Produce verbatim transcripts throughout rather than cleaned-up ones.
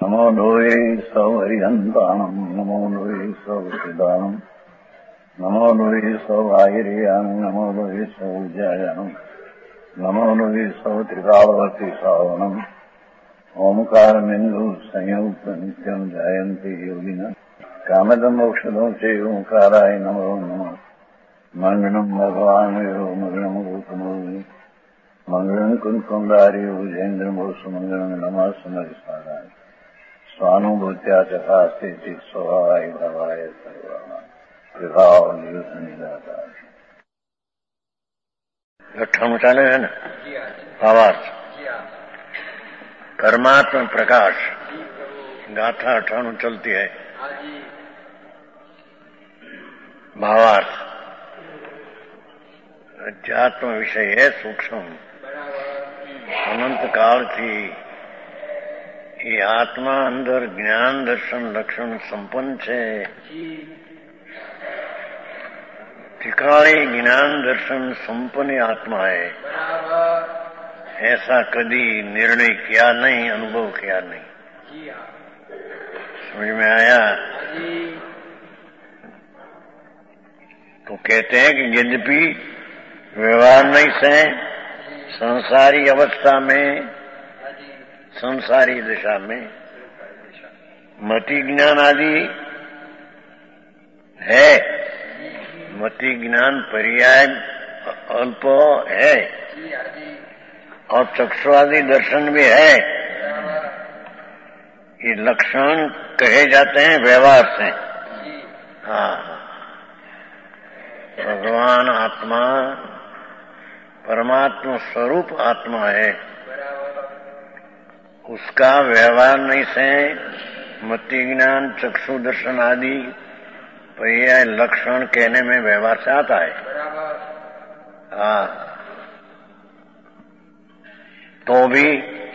नमो लोये सौहरिहन्ताणम् नमो लोये सौहृदानम् नमो लोये सौभागिर्याम् नमो लोये सौज्यायानम् नमो लोये सौत्रिकालवर्ति सावनम् ओंकारमिन्दु संयुक्त नित्यम् जायन्ति योगिनः कामदम् मोक्षदम् च ओंकाराय नमो नमः मङ्गलम् भगवान् यो मङ्गलम् गौतमो मङ्गलम् कुन्कुण्डार्यो विजेन्द्रमोसु मङ्गलम् नमः समरिसाराय स्वानुभूत्या चकास्ते स्वभावाय भवाय सर्वाः अठाणु चाले है ना भावार्थ परमात्मा प्रकाश गाथा अठाणु चलती है। भावार्थ अध्यात्म विषय है सूक्ष्म अनंत काल थी ये आत्मा अंदर ज्ञान दर्शन लक्षण संपन्न છે ठिकाने ज्ञान दर्शन संपन्न आत्मा है ऐसा कभी निर्णय किया नहीं अनुभव किया नहीं। समझ में आया? तो कहते हैं कि यद्यपि व्यवहार नहीं से संसारी अवस्था में संसारी दशा में मति ज्ञान आदि है, मति ज्ञान पर्याय अल्प है और चक्षुआदि दर्शन भी है। ये लक्षण कहे जाते हैं व्यवहार से। हाँ, भगवान आत्मा परमात्मा स्वरूप आत्मा है, उसका व्यवहार नहीं से मति ज्ञान चक्षु दर्शन आदि पर्याय लक्षण कहने में व्यवहार से आता है। हाँ, तो भी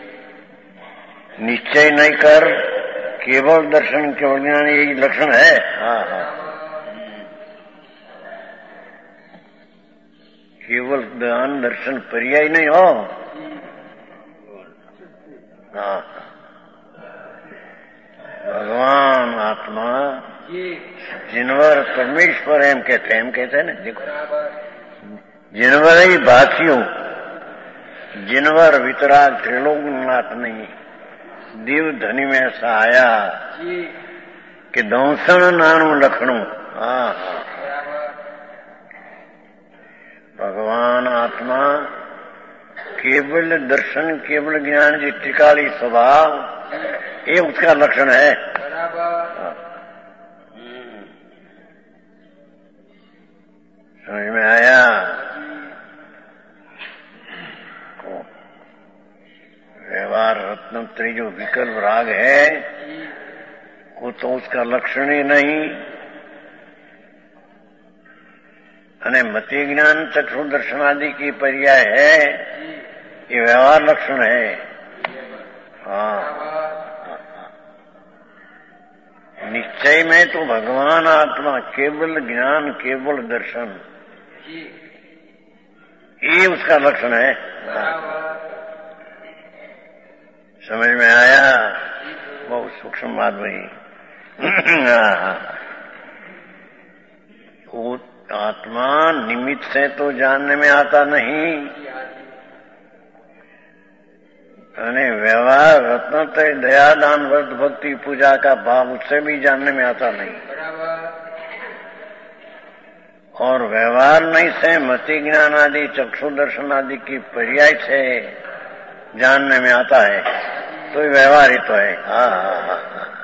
निश्चय नहीं कर केवल दर्शन केवल ज्ञान यही लक्षण है। हाँ हाँ, केवल ज्ञान दर्शन पर्याय नहीं हो। हाँ, भगवान आत्मा जिनवर परमेश्वर एम कहते हैं, एम कहते हैं ना, देखो जिनवर ही भाषियों जिनवर वितराग त्रिलोकनाथ नहीं देव धनी में ऐसा आया कि दौसण नानु लखणु। हाँ हाँ, भगवान आत्मा केवल दर्शन केवल ज्ञान जी टिकाली स्वभाव ये उसका लक्षण है। समझ में आया? व्यवहार रत्नत्री जो विकल्प राग है वो तो उसका लक्षण ही नहीं, अने मति ज्ञान चक्षु दर्शन आदि की पर्याय है, ये व्यवहार लक्षण है। हाँ, निश्चय में तो भगवान आत्मा केवल ज्ञान केवल दर्शन ये उसका लक्षण है। समझ में आया? बहुत सूक्ष्म बात वही। वो आत्मा निमित्त से तो जानने में आता नहीं, अने व्यवहार रत्नत्रय दया दान व्रत भक्ति पूजा का भाव उससे भी जानने में आता नहीं, और व्यवहार नहीं से मति ज्ञान आदि चक्षु दर्शन आदि की पर्याय से जानने में आता है, तो ये व्यवहार ही तो है। हाँ हाँ हाँ,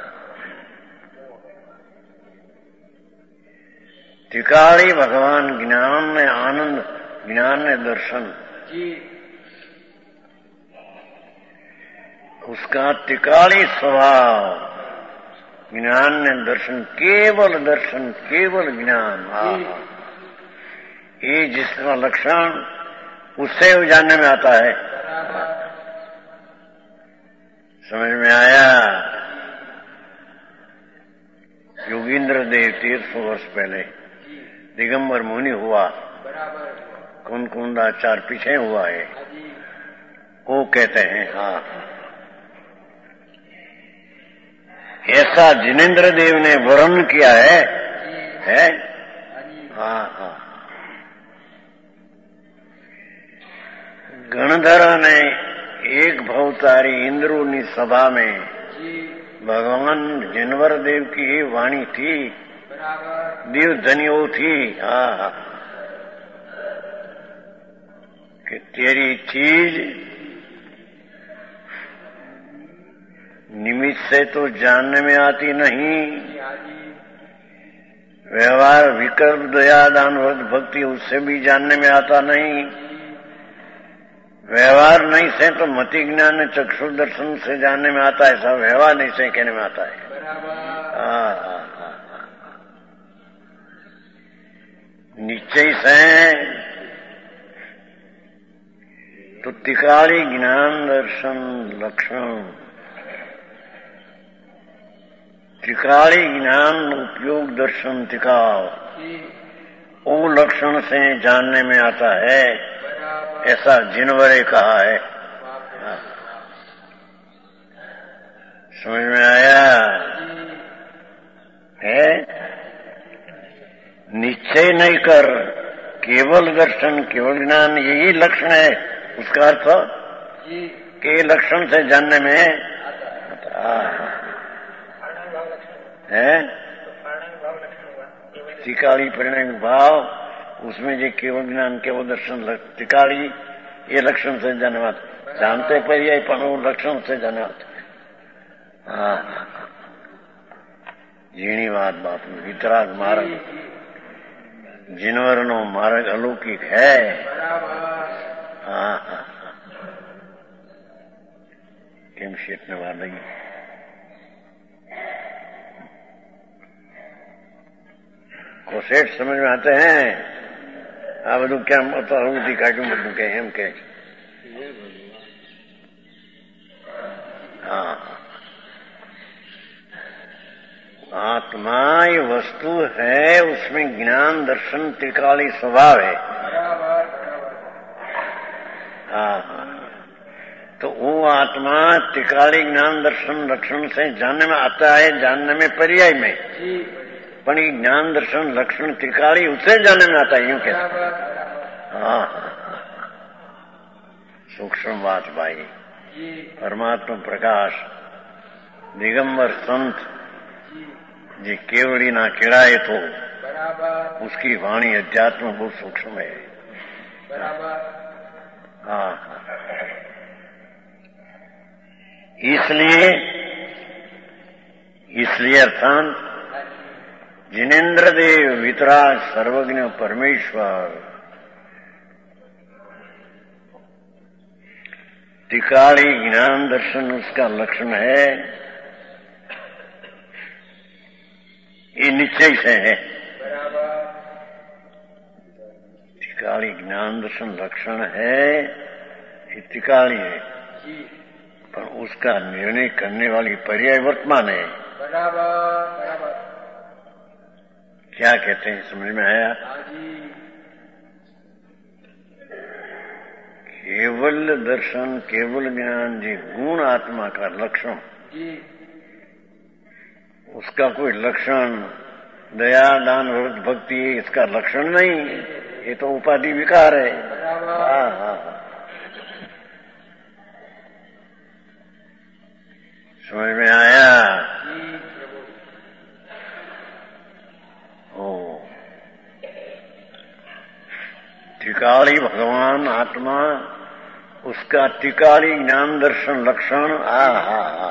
टिकाली भगवान ज्ञान ने आनंद ज्ञान ने दर्शन उसका टिकाली स्वभाव ज्ञान ने दर्शन केवल दर्शन केवल ज्ञान। हाँ, ये जिसका लक्षण उससे जानने में आता है। समझ में आया? योगींद्र देव तीन सौ वर्ष पहले दिगंबर मुनि हुआ, कुंकुंडाचार्य पीछे हुआ है, वो कहते हैं हाँ ऐसा जिनेन्द्र देव ने वर्णन किया है, है? हाँ हाँ। गणधर ने एक भवतारी इंद्रोनी सभा में भगवान जिनवर देव की ये वाणी थी, देव धनियो थी। हाँ, कि तेरी चीज निमित्त से तो जानने में आती नहीं, व्यवहार विकल्प दया दान भक्ति उससे भी जानने में आता नहीं, व्यवहार नहीं से तो मति ज्ञान चक्षु दर्शन से जानने में आता है, सब व्यवहार नहीं से कहने में आता है। हाँ हाँ हाँ। निश्चय से तो तिकाड़ी ज्ञान दर्शन लक्षण, त्रिकाली ज्ञान उपयोग दर्शन तिकाव, वो लक्षण से जानने में आता है, ऐसा जिनवरे कहा है। समझ में आया है? निश्चय नहीं कर, केवल दर्शन केवल ज्ञान यही लक्षण है। उसका अर्थ के लक्षण से जानने में है, त्रिकाली परिणाम भाव, उसमें जो केवल ज्ञान केवल दर्शन त्रिकाली ये लक्षण से जानने वाले जानते पर यही पण वो लक्षण से जानने वाले। हाँ, जीणी बात बाप वितराग मार्ग जिनवरनो मार्ग अलौकिक है। हाँ हाँ, केम शेठ ने बात नहीं को सेठ समझ में आते हैं। आ બધું કેમ હળવું કાઢ્યું બધું કે એમ કે हाँ, आत्मा ये वस्तु है, उसमें ज्ञान दर्शन त्रिकाली स्वभाव है। हाँ हाँ, तो वो आत्मा त्रिकाली ज्ञान दर्शन लक्षण से जानने में आता है, जानने में पर्याय में, पण ज्ञान दर्शन लक्षण त्रिकाली उसे जानने में आता है, यूं कहते। हाँ, सूक्ष्म बात भाई। परमात्मा प्रकाश दिगंबर संत जी केवड़ी ना किड़ाए तो उसकी वाणी अध्यात्म बहुत सूक्ष्म है। हाँ, इसलिए इसलिए अर्थात जिनेन्द्र देव वितराग सर्वज्ञ परमेश्वर त्रिकाली ज्ञान दर्शन उसका लक्षण है, ये निश्चय से है। त्रिकाली ज्ञान दर्शन लक्षण है, ये त्रिकाली है, पर उसका निर्णय करने वाली पर्याय वर्तमान है। क्या कहते हैं, समझ में आया? केवल दर्शन केवल ज्ञान जी गुण आत्मा का लक्षण, उसका कोई लक्षण दया दान व्रत भक्ति इसका लक्षण नहीं, ये तो उपाधि विकार है। हाँ हाँ, समझ में आया? ओ त्रिकाली भगवान आत्मा, उसका त्रिकाली ज्ञान दर्शन लक्षण। आ हा हा,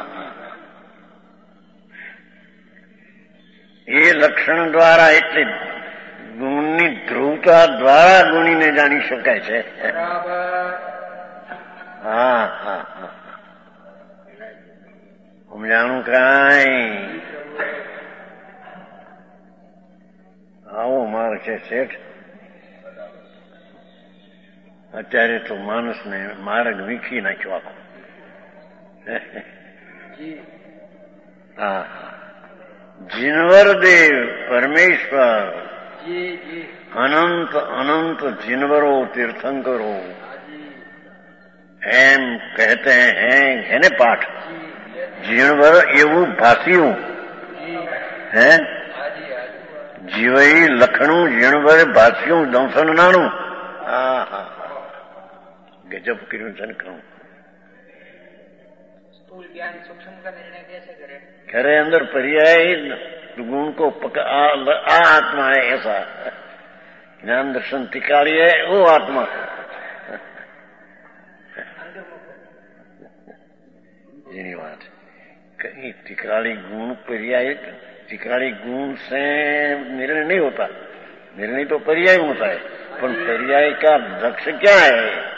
ये लक्षण द्वारा એટલે ગુણની ધ્રુવતા દ્વારા ગુણીને જાણી શકાય છે। હા હા હા, સમજાણું કાંઈ? આવો માર્ગ છે શેઠ। અત્યારે તો માણસને માર્ગ વીખી નાખ્યો આખો। હા, जिनवर देव परमेश्वर अनंत अनंत जिनवरो तीर्थंकरो एम कहते हैं, है ने पाठ જીણવર એવું ભાસ્યું હે જીવઈ લખણું જીણવર ભાસ્યું દંસન નાણું હા હા ગજબ કર્યું જનકણું खरे अंदर पर्याय गुण को पक आ, आ आत्मा है ऐसा ज्ञान दर्शन तिकारी है वो आत्मा यही बात कहीं तिकाड़ी गुण पर्याय तिकाड़ी गुण से निर्णय नहीं होता निर्णय तो पर्याय होता है पर पर्याय का लक्ष्य क्या है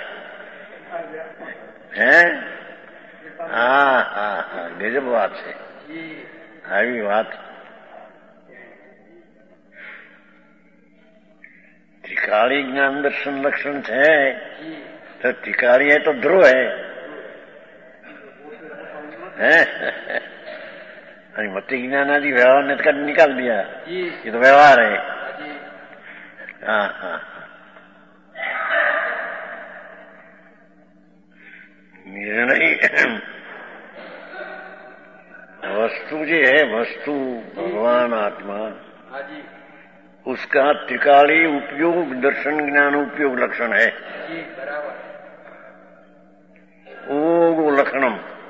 हैं हाँ हाँ हाँ गजब बात है આવી વાત टिकाड़ी ज्ञान दर्शन लक्षण है तो टिकाड़ी है तो ध्रुव है मति ज्ञान आदि व्यवहार ने कर निकाल दिया ये तो व्यवहार है हाँ हाँ निर्णय वस्तु जो है वस्तु भगवान आत्मा उसका त्रिकाली उपयोग दर्शन ज्ञान उपयोग लक्षण है वो लक्षणम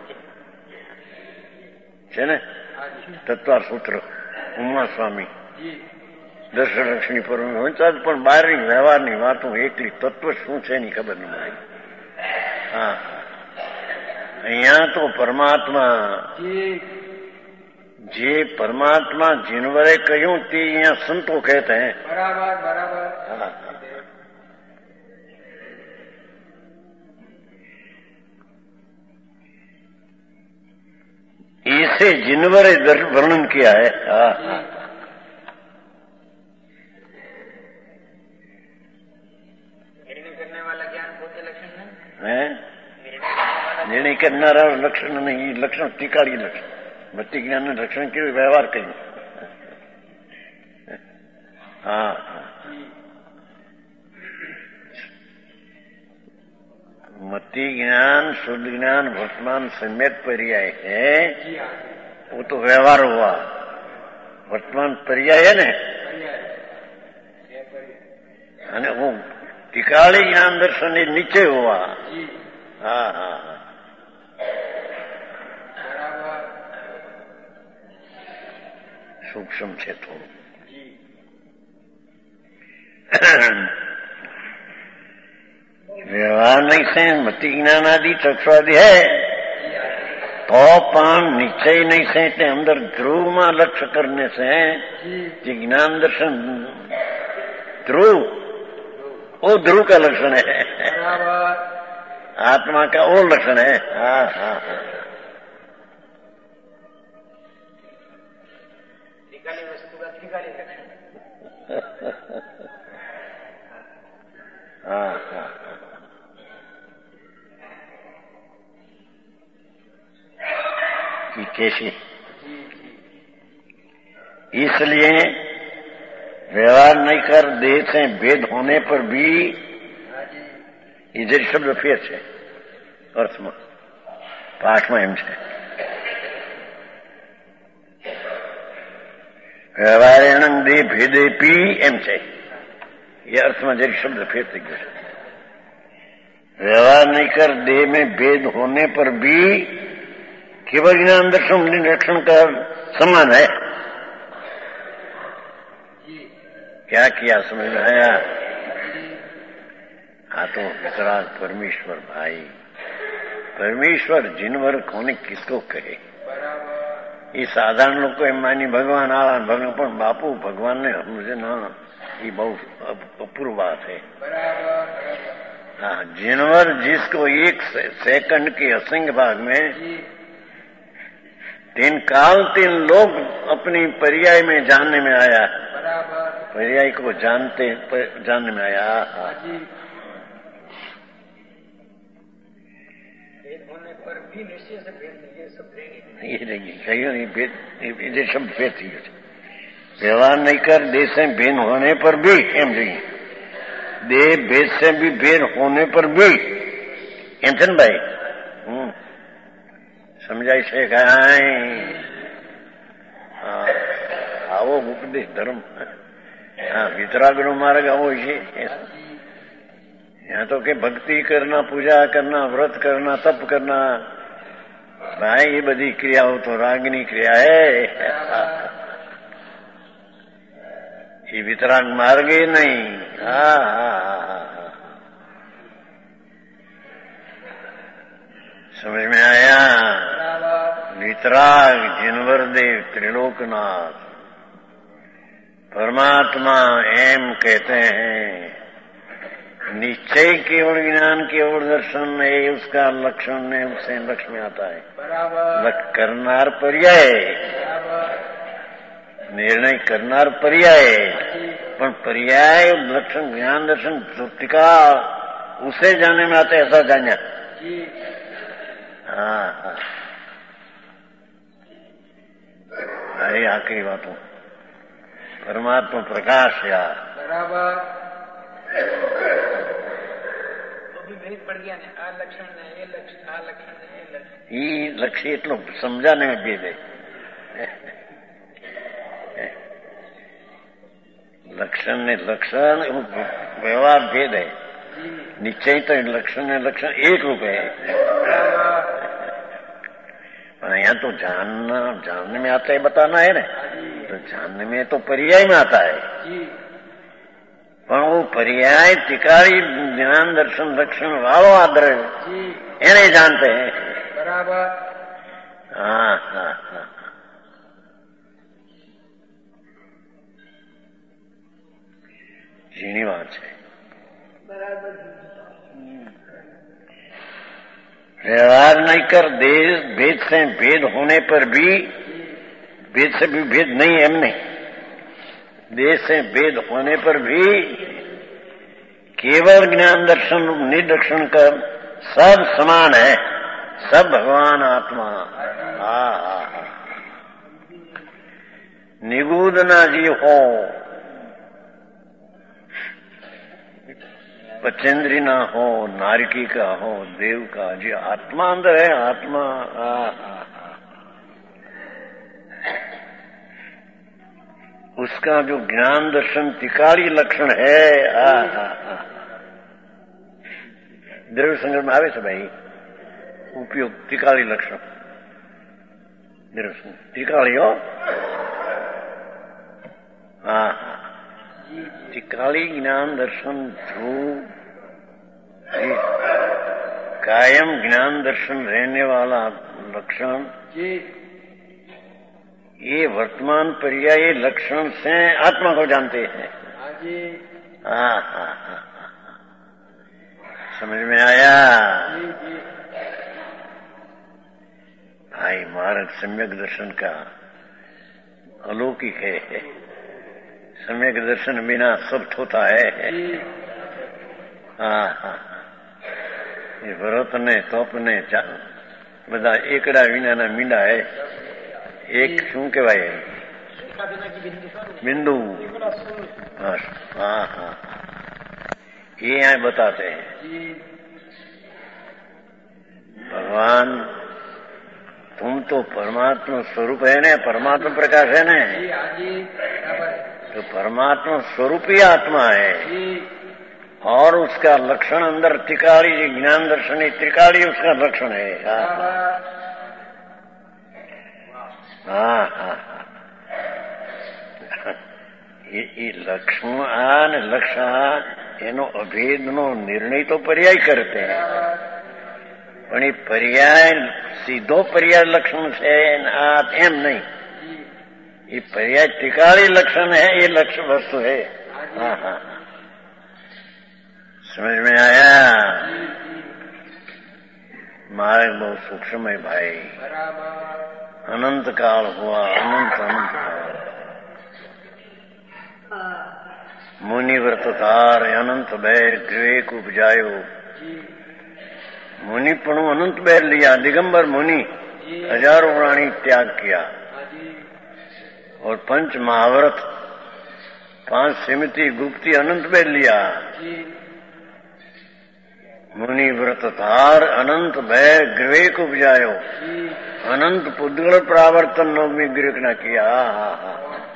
है ने तत्वार सूत्र उमा स्वामी दर्शन लक्षणी पर પણ બહારની વ્યવહારની વાતો એકલી તત્વ શું છે એની ખબર ન મળે હા અહીંયા તો પરમાત્મા જે પરમાત્મા જીનવરે કહ્યું તે અહીંયા સંતો કહેते हैं बराबर बराबर हाँ इसे जिनवरे वर्णन किया है हाँ हाँ निर्णय करने वाला ज्ञान पोते लक्षण है निर्णय करनारा लक्षण नहीं लक्षण टीकाड़ी लक्षण भक्ति ज्ञान ने रक्षण के व्यवहार कहीं हाँ मति ज्ञान शुद्ध ज्ञान वर्तमान सम्यक पर्याय है वो तो व्यवहार हुआ वर्तमान पर्याय है ने અને वो टिकाड़ी ज्ञान दर्शन नीचे हुआ हाँ हाँ हाँ सूक्ष्म છે થોડું व्यवहार नहीं से मति ज्ञान आदि चक्षुआदि है तो पण निश्चय नहीं से ते अंदर ध्रुव में लक्ष्य करने से ये ज्ञान दर्शन ध्रुव वो ध्रुव का लक्षण है आत्मा का वो लक्षण है हाँ हाँ हाँ हाँ हाँ कि कैसी इसलिए व्यवहार नहीं कर देह से भेद होने पर भी इधर शब्द फेर है अर्थ में पाठ में एम है व्यवहारेण देह भेदे पी एम है ये अर्थ में जरी शब्द फेर थी गयो व्यवहार नहीं कर देह में भेद होने पर भी केवल ज्ञान दर्शन निरीक्षण का समान है क्या किया समझ में आया हाँ तो वितराग परमेश्वर भाई परमेश्वर जिनवर कोने किसको कहे ये साधारण लोग को एम मानी भगवान आला भगवान पर बापू भगवान ने मुझे ना ये बहुत अपूर्व बात है हाँ जिनवर जिसको एक सेकंड के असंख्य भाग में तीन काल तीन लोग अपनी पर्याय में जानने में आया पर्याय को जानते जानने में आया हाँ होने पर भी निश्चय से भेद ये सब ये नहीं शब्द भेद थी व्यवहार नहीं कर देह से भेद होने पर भी एम नहीं देह भेद से भी भेद होने पर भी एम थे भाई સમજાય છે કાંઈ? હા, આવો ઉપદેશ ધર્મ. હા, વિતરાગનો માર્ગ આવો છે. यहाँ तो के भक्ति करना, पूजा करना, व्रत करना, तप करना, भाई ये बड़ी क्रियाओं तो रागनी क्रिया है. ये वितराग मार्ग ही नहीं. हाँ हाँ हाँ, समझ में आया? वितराग जिनवर देव त्रिलोकनाथ परमात्मा एम कहते हैं. निश्चय केवल ज्ञान केवल दर्शन है उसका लक्षण है, उससे लक्ष्य में आता है. लक्ष्य करनार पर्याय, निर्णय करनार पर्याय, पर पर्याय लक्षण ज्ञान दर्शन टीका उसे जाने में आता है. ऐसा जाना. हाँ हाँ, अरे आखिरी बातों परमात्मा प्रकाश यार बराबर भेद पड़ गया ने. आ लक्षण ने ये लक्षण, आ लक्षण ने ये लक्षण. ये लक्ष्य એટલો સમજાને में भेद है. लक्षण ने लक्षण व्यवहार भेद है. निश्चय तो लक्षण ने लक्षण एक रूप है. पर यहाँ तो जानना जानने में आता है, बताना है ना. तो जानने में तो पर्याय में आता है. પણ वो पर्याय टिकारी ज्ञान दर्शन लक्षण वालो आदर એને जानते हैं. बराबर. हाँ हाँ हाँ, झीणी बात है. बराबर. व्यवहार नहीं कर. देश भेद से भेद होने पर भी भेद से भी भेद नहीं है. हमने देश से भेद होने पर भी केवल ज्ञान दर्शन निदर्शन कर सब समान है. सब भगवान आत्मा. हाँ हाँ हाँ, निगूढ़ ना जी हो, पचेंद्री ना हो, नारकी का हो, देव का जी आत्मा अंदर है. आत्मा. हाँ हाँ, उसका जो ज्ञान दर्शन तिकारी लक्षण है. आ हा हा, द्रव्य संग्रह में आवे છે ભાઈ उपयोग तिकारी लक्षण. द्रव्य संग्रह तिकारी हो. हाँ हाँ, तिकारी ज्ञान दर्शन ध्रुव कायम ज्ञान दर्शन रहने वाला लक्षण. ये वर्तमान पर्याय लक्षण से आत्मा को जानते हैं. हाँ हाँ हाँ, समझ में आया? भाई मार्ग सम्यक दर्शन का अलौकिक है. सम्यक दर्शन बिना सब होता है. हाँ हाँ, ये व्रत ने तप ने બધા એકડા વિનાના મીંડા હે. एक શું કહેવાય? बिंदु. हाँ हाँ हाँ, ये यहाँ बताते हैं. भगवान तुम तो परमात्मा स्वरूप है ना, परमात्मा प्रकाश है ना. तो परमात्मा स्वरूप ही आत्मा है और उसका लक्षण अंदर त्रिकाली ज्ञान दर्शन त्रिकाली उसका लक्षण है. हाँ हाँ हाँ, એ લક્ષણ અને લક્ષણ એનો અભેદનો નિર્ણય તો પર્યાય કરતે, પણ એ પર્યાય સીધો પર્યાય લક્ષણ છે એમ નહીં. એ પર્યાય ટીકાળી લક્ષણ है, ये लक्ष्य वस्तु है. हाँ हाँ, समझ में आया? मार्ग बहुत सूक्ष्म है भाई. अनंत काल हुआ, अनंत अनंत काल. मुनि व्रत तार अनंत बैर विवेक उपजायो. मुनि पण अनंत बैर लिया. दिगंबर मुनि हजारों प्राणी त्याग किया और पंच महाव्रत पांच सिमती गुप्ती अनंत बैर लिया. मुनि व्रत धार अनंत भय गृह को उपजायो, अनंत पुद्गल प्रावर्तन नवमी गृह न किया। हा हा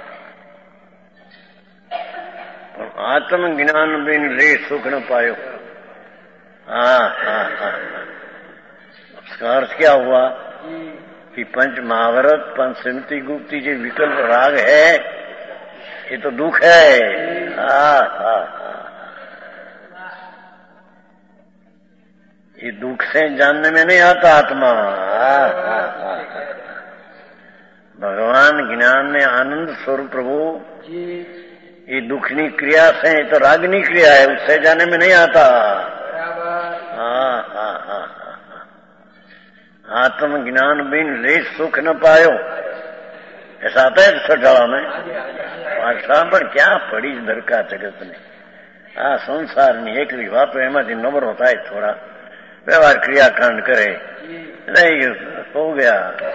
आत्म ज्ञान बिन ले सुख न पायो। हा हा हा उसका अर्थ क्या हुआ कि पंच महाभारत पंच स्मृति गुप्ती जो विकल्प राग है ये तो दुख है। हा हा ये दुख से जानने में नहीं आता आत्मा। हा हा हा भगवान ज्ञान में आनंद स्वरूप प्रभु ये दुखनी क्रिया से तो रागनी क्रिया है, उससे जाने में नहीं आता। हाँ हाँ हाँ आत्म ज्ञान बिन ले सुख न पायो, ऐसा आता है छठाड़ा में। पाठशाला पर क्या पड़ी इधर का जगत में। हाँ संसार में एक विवाह तो एम नंबर होता है, थोड़ा व्यवहार क्रियाकांड करे नहीं हो गया।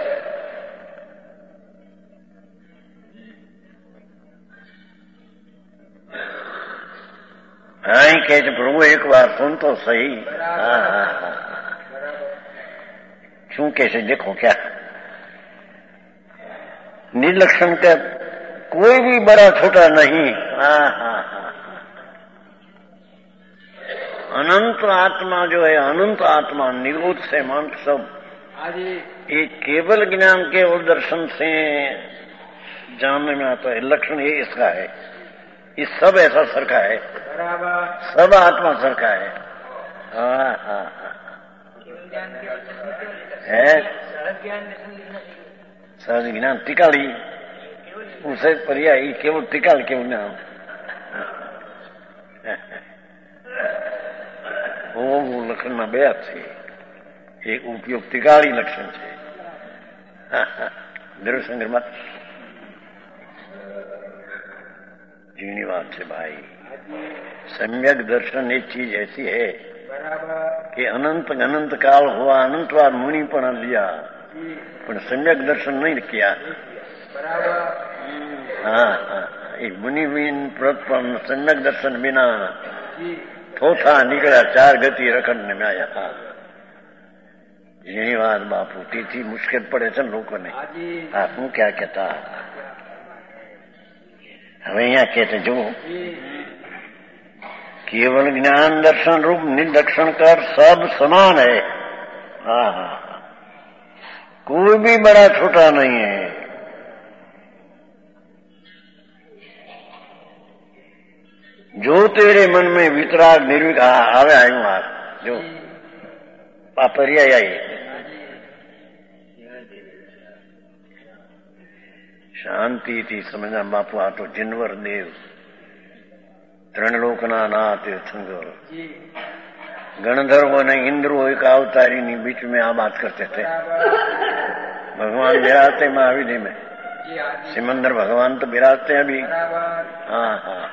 हाँ कहते प्रभु एक बार सुन तो सही। हाँ हाँ हाँ क्यों कैसे देखो क्या निर्लक्षण का कोई भी बड़ा छोटा नहीं। हाँ हाँ हाँ अनंत आत्मा जो है अनंत आत्मा निरोध से मान सब ये केवल ज्ञान केवल दर्शन से जानने में आता है। लक्षण ये इसका है, ये सब ऐसा सरखा है, सब आत्मा सरखा है। हाँ हाँ हाँ है सहज ज्ञान टिकाली उसे पर्यायी केवल टिकाल केवल नाम वो लक्षण में બે છે, એક ઉપયોગ ટિકાળી લક્ષણ છે। દ્રવ્યસંગ્રહ માં जीनी बात है भाई। सम्यक दर्शन एक चीज ऐसी है कि अनंत अनंत काल हुआ, अनंत बार मुनि पण लिया पर सम्यक दर्शन नहीं किया। हाँ हाँ एक मुनि बिन व्रत पर सम्यक दर्शन बिना थोथा निकला चार गति रखने में आया था। यही बात बापू थी मुश्किल पड़े थे लोगों ने। आप क्या कहता हमें यहाँ कहते जो केवल ज्ञान दर्शन रूप निर्दक्षण कर सब समान है। हाँ हाँ कोई भी बड़ा छोटा नहीं है। जो तेरे मन में वितराग निर्विक आवे आयु आ जो पापरिया आई शांति थी समझना बापू आ तो जिनवर देव त्रणलोकना नाथ तीर्थंकर गणधर्व ने इंद्रो एक अवतारी नी बीच में आ बात करते थे। भगवान विराजते महाविधि में, सिमंदर भगवान तो विराजते हैं अभी। हाँ हाँ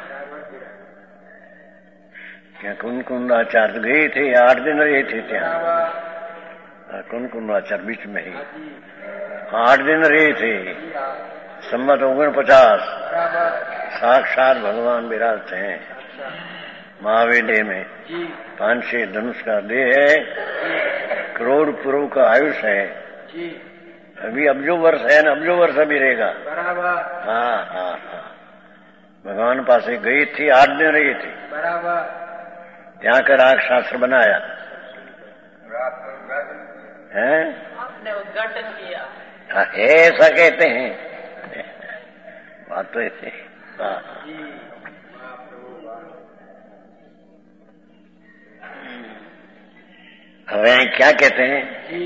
क्या कुंकुंदाचार्य गए थे, आठ दिन रहे थे ત્યાં कुंकुंदाचार्य बीच में ही आठ दिन रहे थे। संमत ओगन पचास साक्षात भगवान विराजते हैं महावेदे में। पांच छह धनुष का देह है, करोड़ पूर्व का आयुष है, अभी अब्जो वर्ष है ना, अब्जो वर्ष अभी रहेगा। हाँ हाँ हाँ भगवान पास गई थी, आठ दिन रही थी, ત્યાં का राग शास्त्र बनाया है। आपने उद्घाटन किया। हाँ ऐसा कहते हैं बात तो ऐसे। हाँ हमें क्या कहते हैं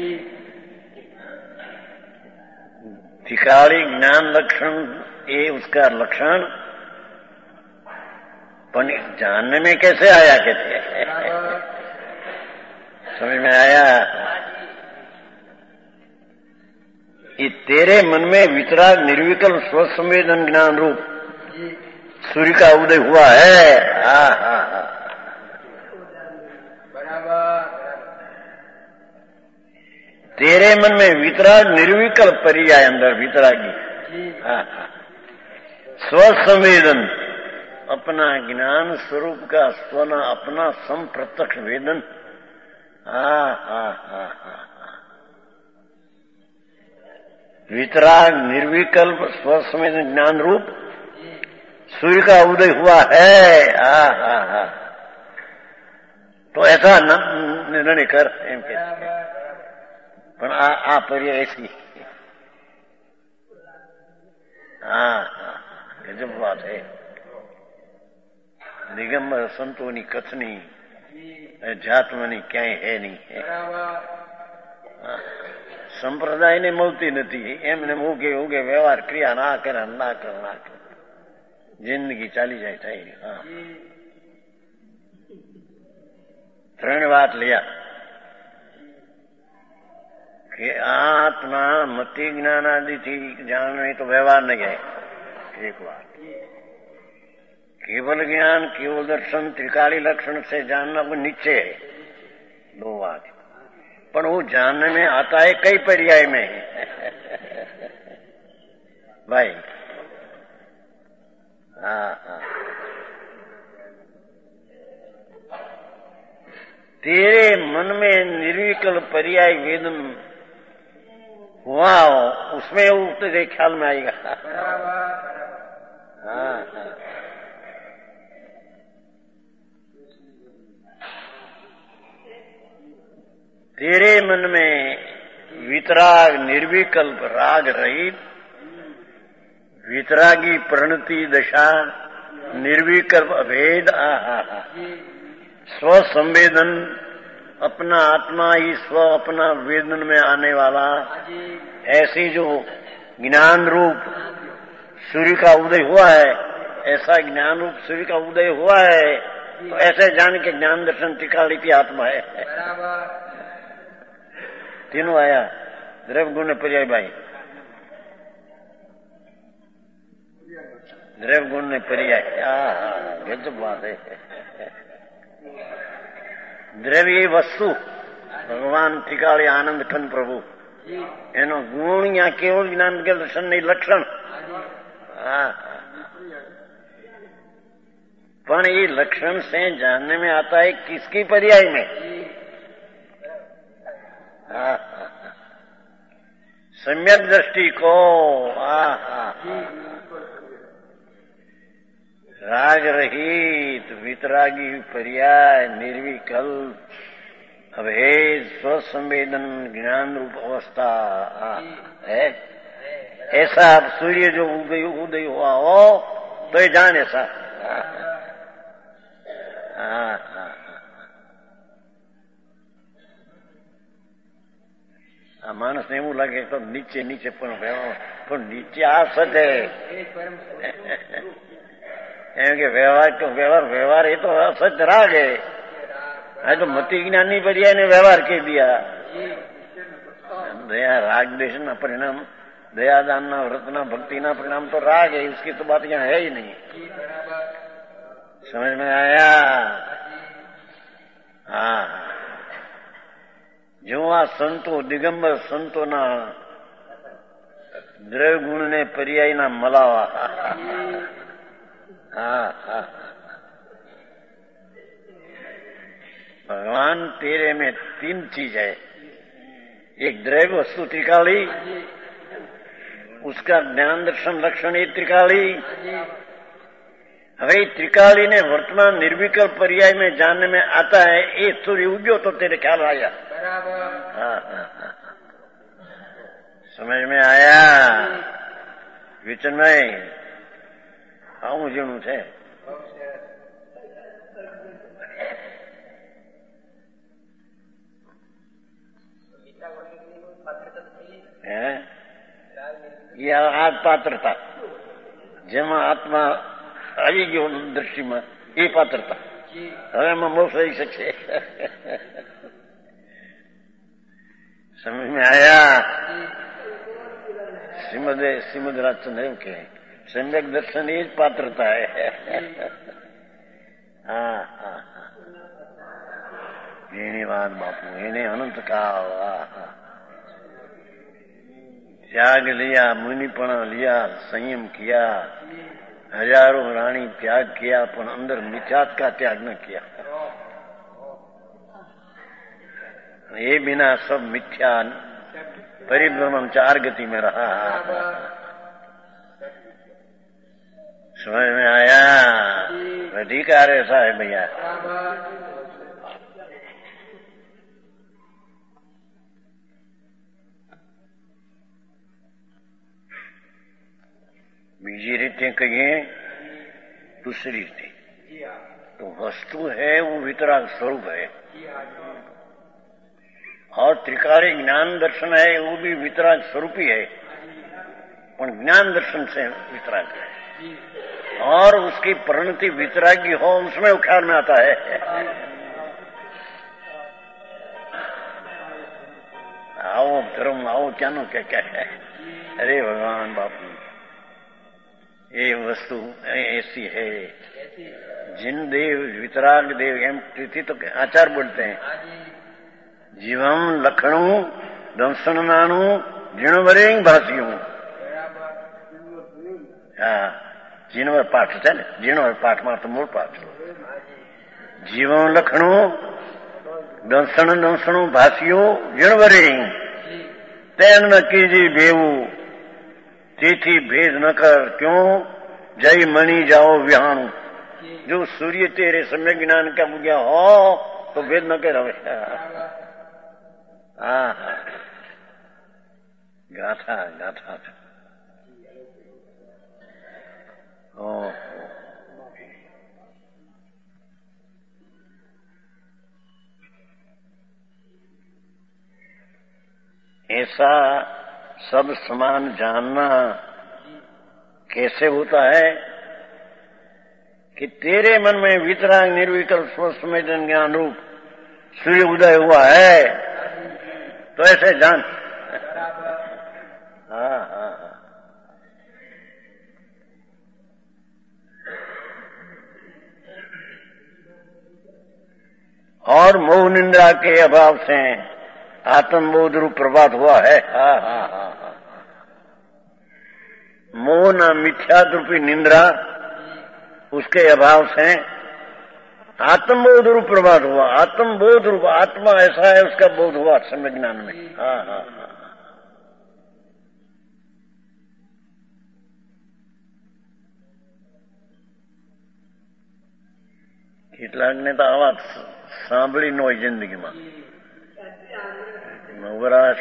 टिकाड़ी ज्ञान लक्षण ये उसका लक्षण पण जानने में कैसे आया कहते हैं समझ में आया। ये तेरे मन में वितराग निर्विकल्प स्वसंवेदन ज्ञान रूप सूर्य का उदय हुआ है। हाँ हाँ हाँ तेरे मन में वितराग निर्विकल्प परियाय अंदर वितरागी। हाँ स्वसंवेदन अपना ज्ञान स्वरूप का स्वना अपना सम प्रत्यक्ष वेदन। हा हा हा हा वितराग निर्विकल्प स्वसंवेदन ज्ञान रूप सूर्य का उदय हुआ है। हा हा हा तो ऐसा निर्णय कर एम के पण आ आ पर्याय ऐसी। हाँ हाँ गजब बात है। दिगंबर संतोनी कथनी જાતમાંની ક્યાંય હે નહીં હે। સંપ્રદાયને મળતી નથી એમને ઉગે ઉગે વ્યવહાર ક્રિયા ના કરે ના કરે ના કરે જિંદગી ચાલી જાય થઈ। હા ત્રણ વાત લ્યા કે આત્મા મતિ જ્ઞાન આદિથી જાણવી तो व्यवहार नहीं है। एक बात केवल ज्ञान केवल दर्शन त्रिकाली लक्षण से जानना वो नीचे है। दो बात पर वो जानने में आता है कई पर्याय में भाई। हाँ हाँ तेरे मन में निर्विकल्प पर्याय वेदन हुआ हो उसमें वो तेरे ख्याल में आएगा। हाँ हाँ तेरे मन में वितराग निर्विकल्प राग रहित वितरागी प्रणति दशा निर्विकल्प अभेद आहा स्व संवेदन अपना आत्मा ही स्व अपना वेदन में आने वाला ऐसी जो ज्ञान रूप सूर्य का उदय हुआ है ऐसा ज्ञान रूप सूर्य का उदय हुआ है तो ऐसे जान के ज्ञान दर्शन टिकाली की आत्मा है। तीनों आया द्रव्य गुण पर्याय भाई द्रव्य गुण ने पर्याय। गजब बात है। द्रव्य वस्तु भगवान टिकाली आनंद खंड प्रभु एनो गुण या केवल ज्ञान के दर्शन नहीं लक्षण। पर ये लक्षण से जानने में आता है किसकी पर्याय में। सम्यक दृष्टि को राग रहित वितरागी पर्याय निर्विकल्प अभेद स्वसंवेदन ज्ञान रूप अवस्था है। ऐसा सूर्य जो उदय उदय हुआ हो तो ये जान ऐसा। हाँ हाँ આ માણસને એવું લાગે તો નીચે નીચે પણ પણ નીચે આ સજ એમ કે વ્યવહાર તો વ્યવહાર વ્યવહાર એ તો સજ રાગ है। આ તો મતિ જ્ઞાન ની पर्याय ने व्यवहार कह दिया। दया राग देश ना परिणाम दयादान ना व्रत ना भक्ति ना परिणाम तो राग है। उसकी तो बात यहाँ है ही नहीं। समझ में आया। हाँ जो आ संतो दिगंबर संतो ना द्रव्य गुण ने पर्याय ना मलावा। हाँ हाँ भगवान तेरे में तीन चीज है। एक द्रव्य वस्तु त्रिकाली उसका ज्ञान दर्शन लक्षण ये त्रिकाली। હવે त्रिकाली ने वर्तमान निर्विकल्प पर्याय में जानने में आता है। ये सूर्य उग्यो तो तेरे ख्याल आया। हाँ हाँ हाँ समझ में आया। विचन में आऊं जीणु है। ये आज पात्रता જેમાં આત્મા આવી ગયો દ્રષ્ટિમાં એ પાત્રતા હવે એમાં મોક્ષ રહી શકશે। समझ में आया। श्रीमद श्रीमद राजचंद्र एम के सम्यक दर्शन ये पात्रता है। हाँ हाँ एनी बात बापू एने अनंत काल त्याग लिया मुनिपना लिया संयम किया हजारों रानी त्याग किया पण अंदर मिथ्यात का त्याग न किया। ये बिना सब मिथ्या परिभ्रमण चार गति में रहा। समझ में आया? अधिकार ऐसा है भैया। बीजी रीते कहिए, दूसरी रीते तो वस्तु है वो वितराग स्वरूप है, और त्रिकाली ज्ञान दर्शन है वो भी वितराग स्वरूप ही है, पर ज्ञान दर्शन से वितराग है, और उसकी परिणति वितरागी हो उसमें वो ख्याल में आता है। आओ धर्म आओ क्या नो क्या क्या है। अरे भगवान बापू, ये वस्तु ऐसी है। जिन देव वितराग देव एम प्रीति तो आचार बोलते हैं, जीवम लखणु दंसन नानु जीणवरेंग भाषियों। हाँ, जीणवर पाठ है ना, जीणवर पाठ में तो मूल पाठ। जीवम लखणु दंसन दंसणु भाषियों जीणवरेंग तेन न कीजी बेऊ तेथी भेद न कर क्यों जय मणि जाओ विहाणु। जो सूर्य तेरे सम्य ज्ञान का बुझा हो तो भेद न कर। हाँ हाँ, गाथा गाथा ओ ऐसा सब समान जानना कैसे होता है कि तेरे मन में वितराग निर्विकल्प स्वसंवेदन ज्ञान रूप सूर्य उदय हुआ है, तो ऐसे जान। हाँ हाँ हाँ, और मोह निंदा के अभाव से आत्मबोध रूप प्रभात हुआ है। हाँ हाँ हाँ हाँ, मोह न मिथ्या रूपी निंद्रा उसके अभाव से आत्मबोध रूप प्रभात हुआ। आत्मबोध रूप आत्मा ऐसा है, उसका बोध हुआ सम्यक ज्ञान में। हाँ हाँ हाँ, કેટલાક ને તો આવા સાંભળી ન હોય જિંદગીમાં નવરાશ।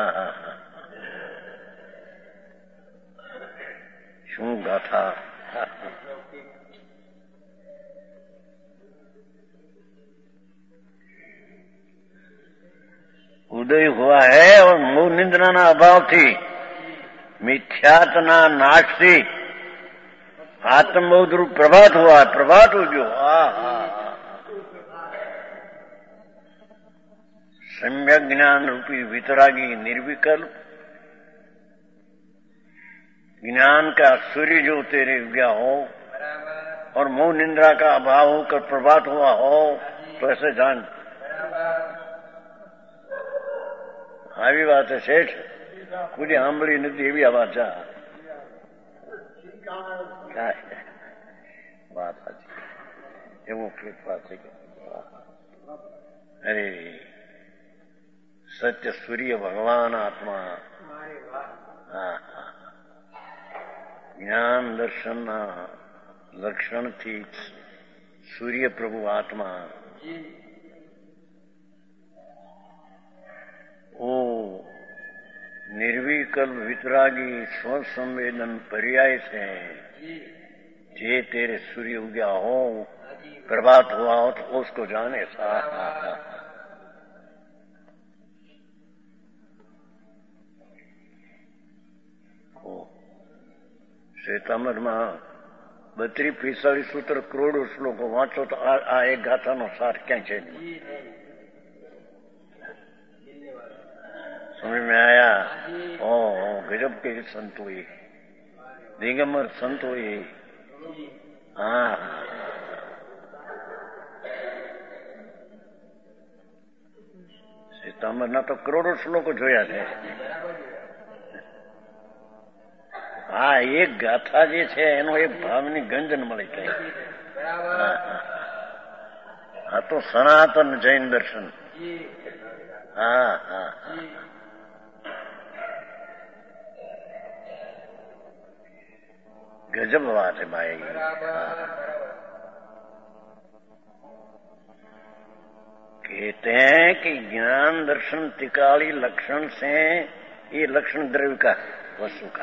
શું ગાથા। उदय हुआ है और मोह निंद्राना अभाव थी, मिथ्यातना नाश थी आत्मबोध रूप प्रभात हुआ। प्रभात हो गयो। हाँ हाँ, सम्यक ज्ञान रूपी वितरागी निर्विकल्प ज्ञान का सूर्य जो तेरे उगया हो और मोह निंद्रा का अभाव होकर प्रभात हुआ हो, तो ऐसे जान। આવી વાત છે શેઠ, કોઈ સાંભળી નથી એવી આ વાત છે। વાત સાચી, એવું કૃપા છે કે અરે સત્ય સૂર્ય ભગવાન આત્મા। હા, જ્ઞાન દર્શનના લક્ષણથી સૂર્ય પ્રભુ આત્મા ओ निर्विकल्प वितरागी स्वसंवेदन पर्याय से जे तेरे सूर्य उगया हो प्रभात हुआ हो तो उसको जाने। सा श्वेतांबर में बत्री पिस्तालीस सूत्र करोड़ों श्लोको वाँचो तो आ, आ एक गाथा नो सार क्या है। समझ में आया? ओ, ओ गजब के संत हुए, दिगंबर संत हुए। हाँ, सीतामढ़ ना तो करोड़ों श्लोको जोया थे। આ એક ગાથા જે છે એનો એક ભાવની ગંજન મળી જાય. આ તો સનાતન જૈન દર્શન. હા હા गजब बात है भाई. कहते हैं कि ज्ञान दर्शन तिकाली लक्षण से ये लक्षण द्रव्य का वस्तु का,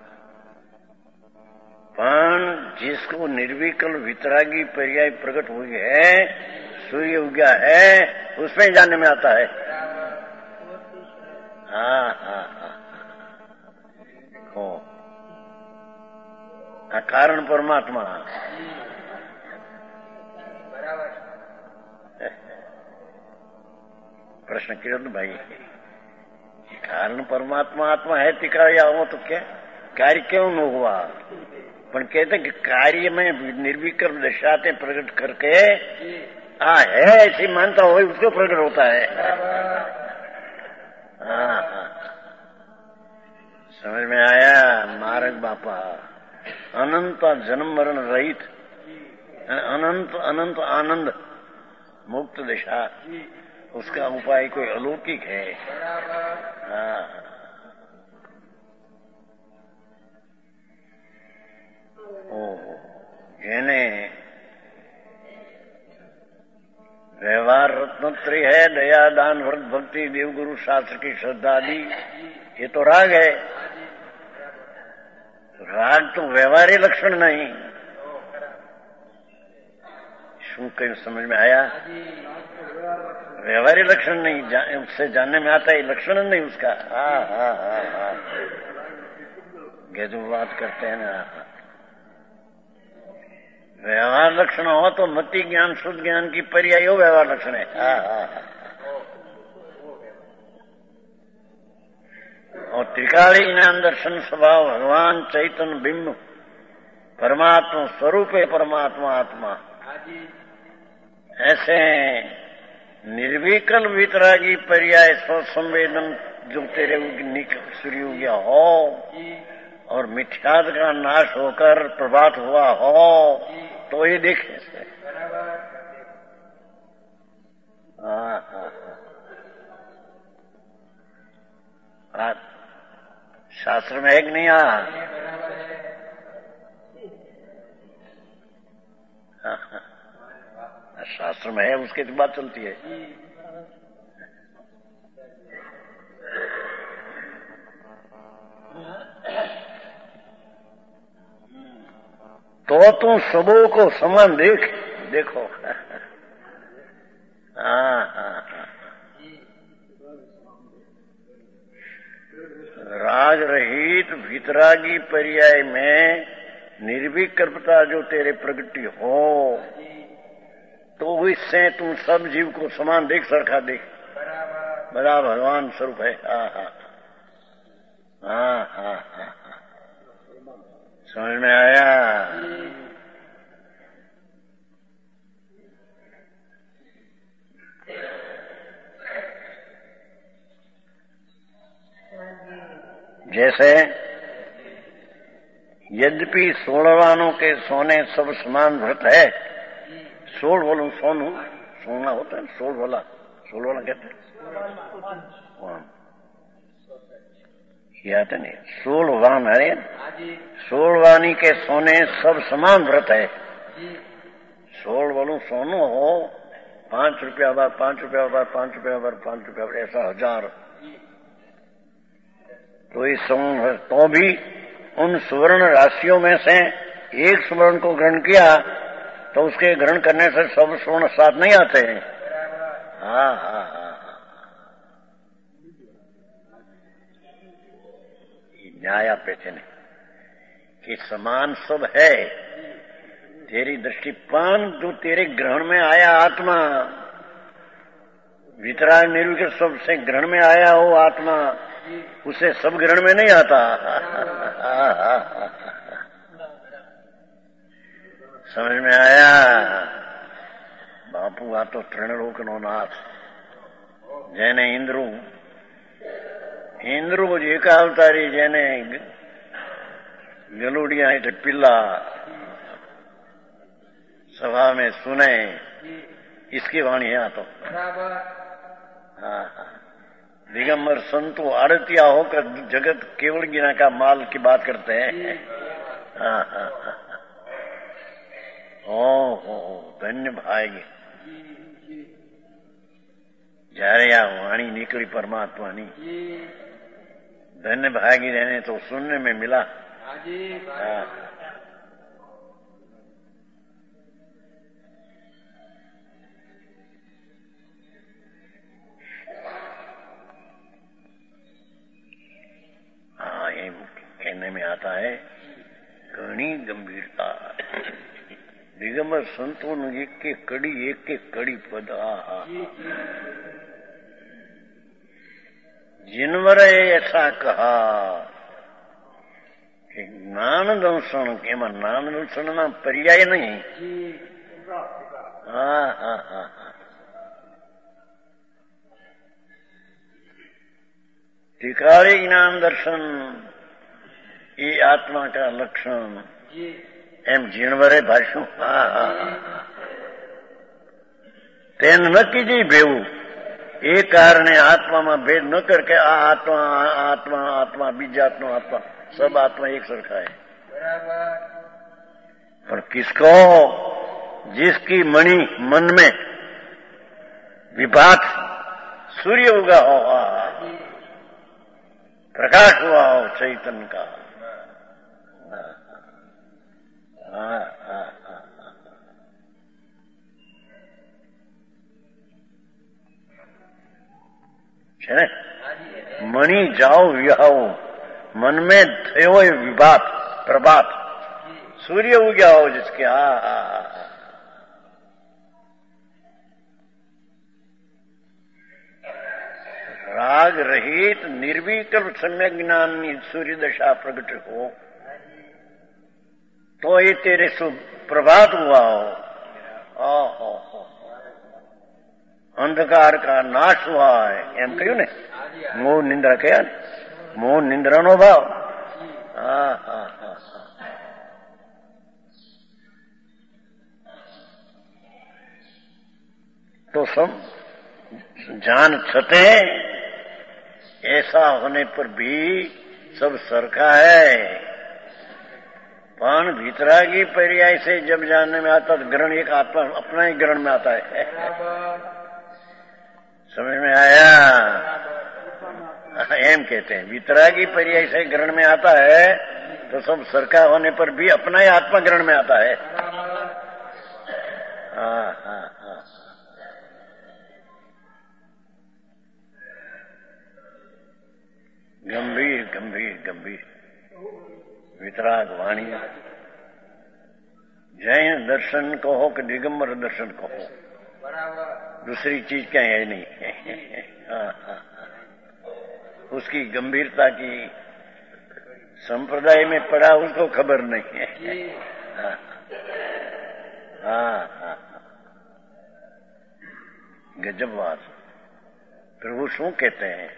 पण जिसको निर्विकल वितरागी पर्याय प्रकट हुई है, सूर्य उगया है, उसमें जानने में आता है. हाँ हाँ हाँ हो कारण परमात्मा. प्रश्न किया तो भाई, कारण परमात्मा आत्मा है तिकाया हो तो क्या कार्य क्यों न हुआ? पण कहते कि कार्य में निर्विकल्प दशाते प्रकट करके आ है ऐसी मानता हो उसको प्रकट होता है. हाँ हाँ समझ में आया मारक बापा. अनंत जन्म मरण रहित, अनंत अनंत आनंद मुक्त दशा, उसका उपाय कोई अलौकिक है. हाँ ओहो જેને व्यवहार रत्नत्रय है, दया दान व्रत भक्ति देवगुरु शास्त्र की श्रद्धा आदि, ये तो राग है. राग तो व्यवहार लक्षण नहीं. शू कहीं समझ में आया? व्यवहार लक्षण नहीं, जा, उससे जानने में आता है लक्षण नहीं उसका. हाँ हाँ हाँ हाँ जो बात करते हैं ना, व्यवहार लक्षण हो तो मति ज्ञान शुद्ध ज्ञान की पर्याय हो व्यवहार लक्षण है. हाँ हाँ हाँ और त्रिकाली ज्ञान दर्शन स्वभाव भगवान चैतन्य बिंब परमात्मा स्वरूप है, परमात्मा आत्मा. ऐसे निर्विकल वितरागी पर्याय स्व संवेदन जो तेरे सूर्य उगया हो और मिथ्याद का नाश होकर प्रभात हुआ हो तो ये देखे से. हाँ हाँ हाँ शास्त्र में एक नहीं आ. हाँ हाँ शास्त्र में है, उसके तो बात चलती है. तो तुम सबों को समान देख देखो. हाँ हाँ हाँ राग रहित वितरागी पर्याय में निर्विकल्पता जो तेरे प्रगति हो तो इससे तुम सब जीव को समान देख, सरखा देख. बड़ा भगवान स्वरूप है. हाँ हाँ हाँ हाँ हाँ समझ में आया? जैसे यद्यपि सोलवानों के सोने सब समान व्रत है. सोल बोलू सोनू सोना होता है, सोल वाला सोल वाला कहते हैं. याद नहीं, सोलवान है. सोलवानी के सोने सब समान व्रत है. सोल बोलू सोनू हो, पांच रुपया बार पांच रुपया बार पांच रुपया बार पांच रुपया बार ऐसा हजार. तो इस समय तो भी उन सुवर्ण राशियों में से एक सुवर्ण को ग्रहण किया तो उसके ग्रहण करने से सब स्वर्ण साथ नहीं आते हैं. हाँ हाँ हाँ न्याय पे थे कि समान सब है. तेरी दृष्टिपान जो तेरे ग्रहण में आया आत्मा, वितराग निर्विकल्प सब से ग्रहण में आया हो आत्मा, उसे सब ग्रहण में नहीं आता. समझ में आया? बापू आ तो त्रिलोक नो नाथ જેને ઇન્દ્રુ ઇન્દ્રુ જ એકાવતારી જેને गलूड़िया है पिल्ला सभा में सुने इसकी वाणी है तो हाँ हाँ दिगंबर संतु आरतिया होकर जगत केवल गिना का माल की बात करते हैं। हाँ हाँ हाँ ओ हो धन्य भाई जारे आ वाणी निकली परमात्मा नी धन्य भागी रहने तो सुनने में मिला। हाँ हाँ ये कहने में आता है घनी गंभीरता दिगंबर संतों ने एक के कड़ी एक के कड़ी पद आ जिनवर ऐसा कहा कि ज्ञान दर्शन के ज्ञान दर्शन ना पर्याय नहीं। हाँ हाँ हाँ हाँ टिकारे ज्ञान दर्शन ये आत्मा का लक्षण एम जीणवरे भाषु। हाँ हाँ तेन न कीजिए बेऊ एक कारण आत्मा में भेद न करके आ आत्मा आत्मा आत्मा बीजात्मा आत्मा सब आत्मा एक सरखा है। पर किसको जिसकी मणि मन में विभात सूर्य उगा हो प्रकाश हुआ हो चैतन्य का। हाँ हाँ हाँ है मणि जाओ विहाओ मन में थयो विभात प्रभात सूर्य उग्या हो जिसके। हाँ हाँ हाँ राग रहित निर्विकल्प सम्यक ज्ञान सूर्य दशा प्रकट हो तो ये तेरे सु प्रभात हुआ हो ओहो अंधकार का नाश हुआ है एम क्यों ने मोह निंद्रा क्या मोह निंद्रा नो भाव। हाँ हाँ हाँ तो सब जान छते ऐसा होने पर भी सब सरखा है। पण भीतरागी पर्याय से जब जानने में आता तो ग्रहण एक आत्मा अपना ही ग्रहण में आता है। समझ में आया? एम कहते हैं वितरागी पर्याय से ग्रहण में आता है तो सब सरखा होने पर भी अपना ही आत्मा ग्रहण में आता है। हाँ हाँ हाँ गंभीर गंभीर गंभीर वितराग वाणी जैन दर्शन कहो कि दिगंबर दर्शन कहो दूसरी चीज क्या है नहीं। हाँ हाँ उसकी गंभीरता की संप्रदाय में पड़ा उसको खबर नहीं है। हाँ हाँ हाँ गजब बात। प्रभु शू कहते हैं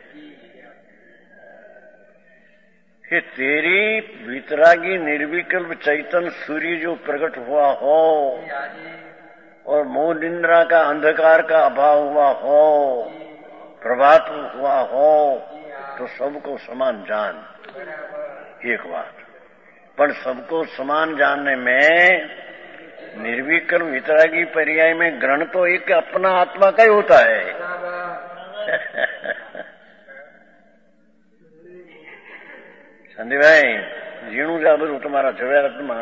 कि तेरी वितरागी निर्विकल्प चैतन सूर्य जो प्रकट हुआ हो और मोह निंद्रा का अंधकार का अभाव हुआ हो प्रभात हुआ हो तो सबको समान जान एक बात। पर सबको समान जानने में निर्विकल्प वितरागी पर्याय में ग्रहण तो एक अपना आत्मा का ही होता है। संदीप भाई जीणु जा બધું તમારા જવેરાતમાં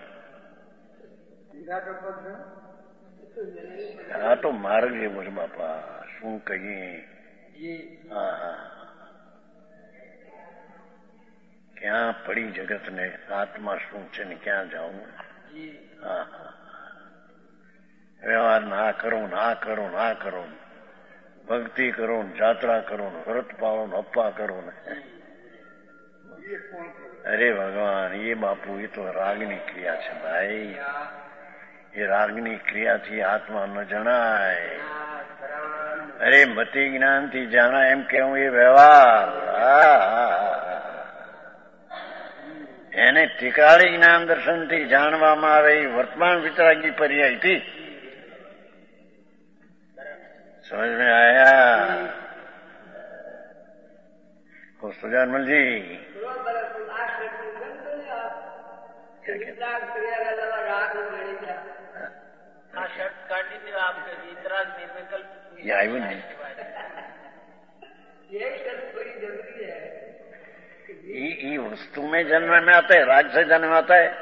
આ તો માર્ગ એવો છે બાપા શું કહીએ। હા હા ક્યાં પડી જગત ને આત્મા શું છે ને ક્યાં જાઉં। હા હા વ્યવહાર ના કરો ના કરો ના કરો ભક્તિ કરો જાત્રા કરો વ્રત પાળો અપ્પા કરો ને। अरे भगवान ये बापू ये तो रागनी क्रिया है भाई। ये रागनी क्रिया थी आत्मा न जनाय। अरे मति ज्ञान थी जाना एम कहूं ये व्यवहार एने ટીકાળી જ્ઞાન દર્શનથી જાણવામાં આવે એ વર્તમાન વિતરાગી પર્યાયથી समझ में आया हो सुजानमल जी? हाँ शर्ट काटी थी आपके वितराग निर्विकल्प ये आयु नहीं ये वस्तु में जन्म में आता है, राग से जन्म आता है।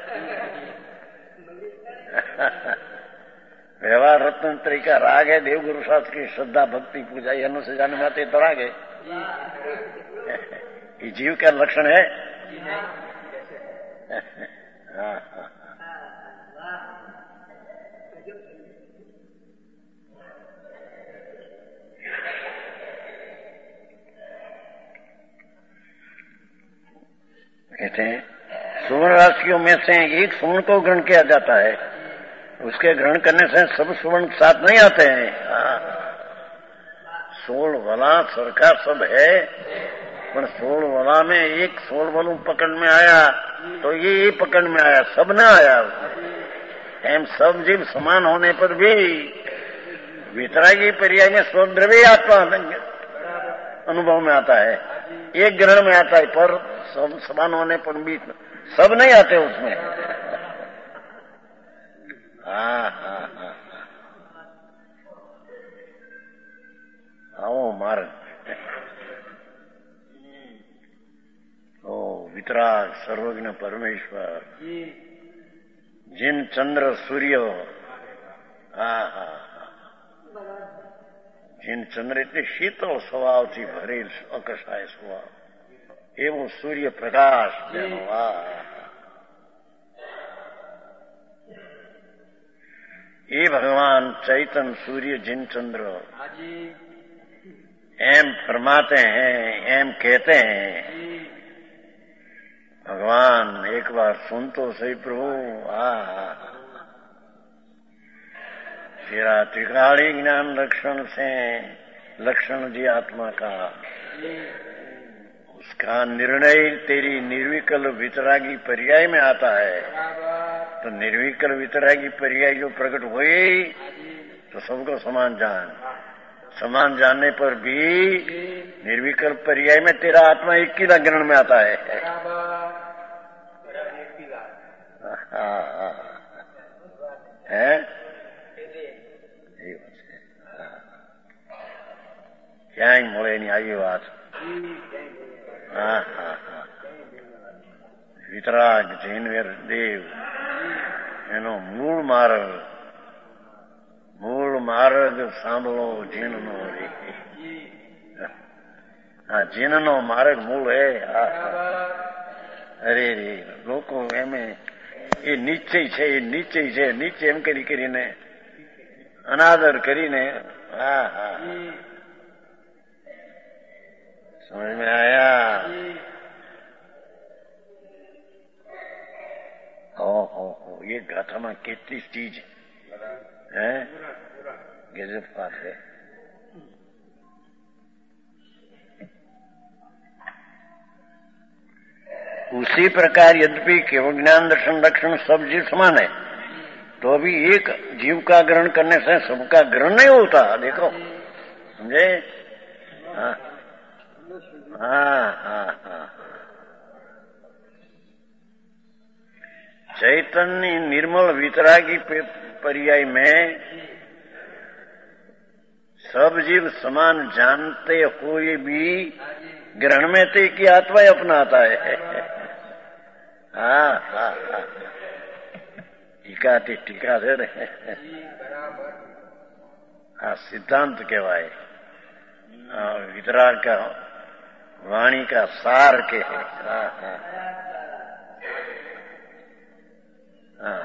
व्यवहार रत्न तरीका राग है, देवगुरु शास्त्र की श्रद्धा भक्ति पूजा ये से जन्म आते तो राग है। ये जीव का लक्षण है। हाँ हाँ कहते हैं सुवर्ण राशियों में से एक सुवर्ण को ग्रहण किया जाता है, उसके ग्रहण करने से सब सुवर्ण साथ नहीं आते हैं। सोल वाला सरकार सब है, पर सोल वाला में एक सोल वालू पकड़ में आया तो ये ये पकड़ में आया, सब न आया। एम सब जीव समान होने पर भी वितरागी पर्याय में स्वद्रव्य आत्मा अनुभव में आता है, एक ग्रहण में आता है, पर सब समान होने पर भी सब नहीं आते उसमें। हाँ हाँ हाँ आओ मार्ग ओ वितराग सर्वज्ञ परमेश्वर जिन चंद्र सूर्य हाँ हाँ जिन चंद्र इतने शीतल स्वभाव थी भरेल अकसाय स्वभाव एवं सूर्य प्रकाश ये भगवान चैतन सूर्य जिन चंद्र एम फरमाते हैं, एम कहते हैं। भगवान एक बार सुन तो सही प्रभु। आ तेरा त्रिकाली ज्ञान लक्षण से लक्षण जी आत्मा का, उसका निर्णय तेरी निर्विकल वितरागी पर्याय में आता है। तो निर्विकल वितरागी पर्याय जो प्रकट हुए तो सबको समान जान, समान जानने पर भी निर्विकल पर्याय में तेरा आत्मा एक किला ग्रहण में आता है। है क्या મળે ની આવી વાત। હા હા હા વિતરાગ જૈનવીર દેવ એનો મૂળ માર્ગ, મૂળ માર્ગ સાંભળો જીનનો રે। હા જીનનો માર્ગ મૂળ હે। અરે રે લોકો એમે એ નિશ્ચય છે, એ નિશ્ચય છે, નિશ્ચય એમ કરી કરીને અનાદર કરીને હા હા समझ में आया। ओ हो हो ये गाथा में कितनी चीज है, गजब बात है। उसी प्रकार यद्यपि केवल ज्ञान दर्शन लक्षण सब जीव समान है, तो भी एक जीव का ग्रहण करने से सबका ग्रहण नहीं होता। देखो समझे? हाँ हाँ हाँ हाँ चैतन्य निर्मल वितरागी पर्याय में सब जीव समान जानते हुए भी ग्रहण में ते की आत्मा अपनाता है। हाँ हाँ हाँ टीका थी टीका दे रहे हाँ सिद्धांत कहवाए वितराग का वाणी का सार के है। हाँ हाँ हाँ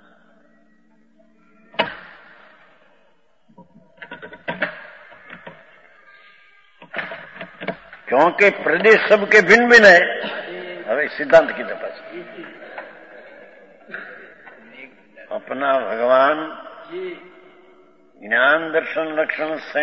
क्योंकि प्रदेश सबके भिन्न भिन्न है। હવે सिद्धांत की तरफ अपना भगवान ज्ञान दर्शन लक्षण से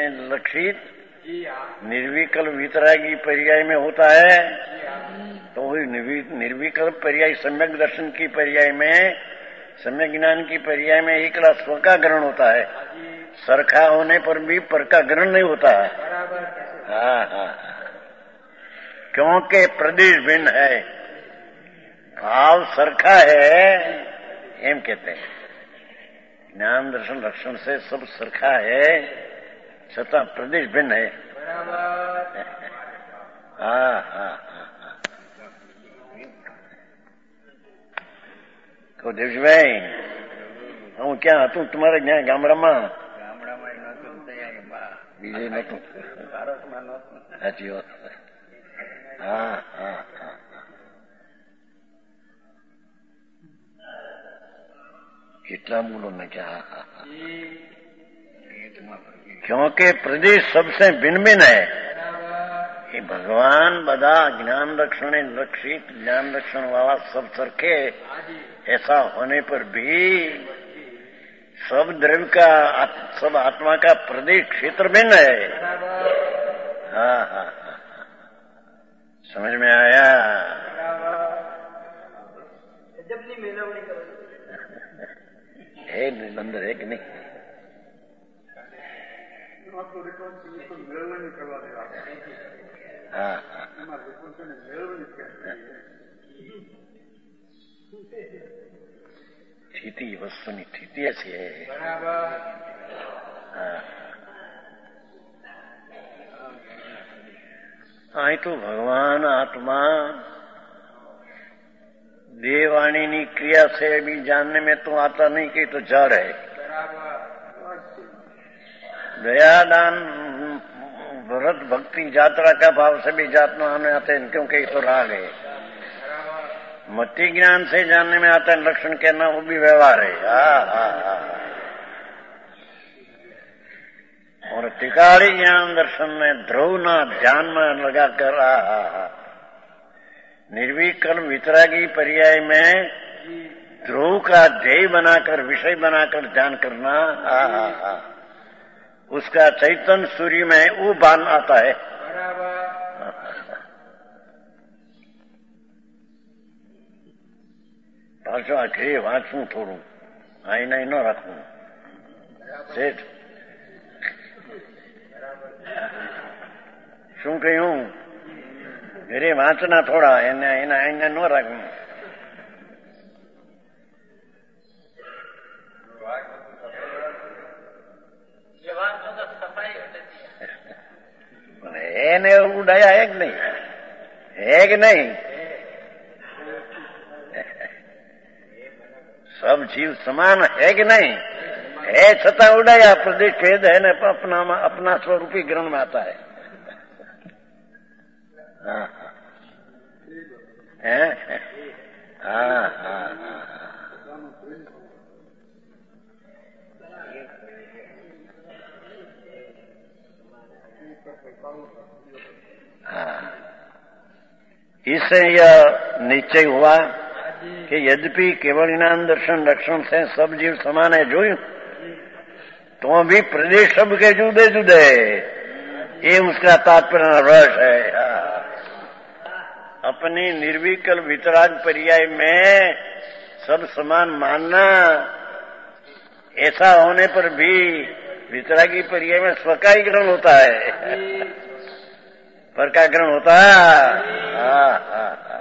लक्षित निर्विकल वितरागी पर्याय में होता है, तो वही निर्विकल्प पर्याय सम्यक दर्शन की पर्याय में, सम्यक ज्ञान की पर्याय में एकला स्व का ग्रहण होता है, सरखा होने पर भी पर का ग्रहण नहीं होता है। हाँ हाँ, क्योंकि प्रदेश भिन्न है, भाव सरखा है एम कहते हैं। ज्ञान दर्शन लक्षण से सब सरखा है, छता प्रदेश भिन्न है। हाँ हाँ हाँ। तो देवजीभाई, હું ક્યાં હતું તમારે ત્યાં ગામડામાં? ગામડામાં નહોતું તૈયાર, બીજે નહોતું, ભારતમાં નહોતું. સાચી વાત. હા હા હા. કેટલા બોલો ને क्या? क्योंकि प्रदेश सबसे भिन्न भिन्न है। ये भगवान बदा ज्ञान रक्षण लक्षित ज्ञान रक्षण वाला सब सरखे, ऐसा होने पर भी सब द्रव्य का, सब आत्मा का प्रदेश क्षेत्र भिन्न है। हाँ हाँ हाँ, समझ में आया? है बंदर है कि नहीं? हाँ हाँ, स्थिति वस्तुनी स्थिति ऐसी है। हाँ, आई तो भगवान आत्मा देवाणी की क्रिया से भी जानने में तो आता नहीं कि तो जड़ है। दयादान व्रत भक्ति यात्रा का भाव से भी जातना आने आते हैं, क्योंकि ये तो राग है। मति ज्ञान से जानने में आता है लक्षण कहना, वो भी व्यवहार है। हाँ हाँ हाँ। और टिकाड़ी ज्ञान दर्शन में ध्रुव ना ध्यान में लगाकर निर्विकल्प वितरागी पर्याय में ध्रुव का ध्येय बनाकर, विषय बनाकर ध्यान करना, हाँ हाँ हाँ, उसका चैतन्य सूर्य में वो बान आता है। पाछो आखिरी वांचू थोड़ू, आई नहीं न रखू सेठ। શું કહ્યું? ઘરે વાંચના થોડા, એને એના એને ન રાખવું. એને ઉડાયા હે કે નહીં? હે કે નહીં? सब जीव समान है कि नहीं? है छता उड़ाया, प्रदेश भेद है न, अपना अपना स्वरूपी ग्रहण में आता है। हाँ हाँ हाँ हाँ, इससे यह निश्चय हुआ कि यद्यपि केवल ज्ञान दर्शन लक्षण से सब जीव समान है जोયું, तो भी प्रदेश सबके जुदे जुदे, ये उसका तात्पर्य रस है। अपनी निर्विकल्प वितराग पर्याय में सब समान मानना, ऐसा होने पर भी वितरागी पर्याय में स्व का ही ग्रहण होता है, पर का ग्रहण होता है। हाँ हाँ हाँ,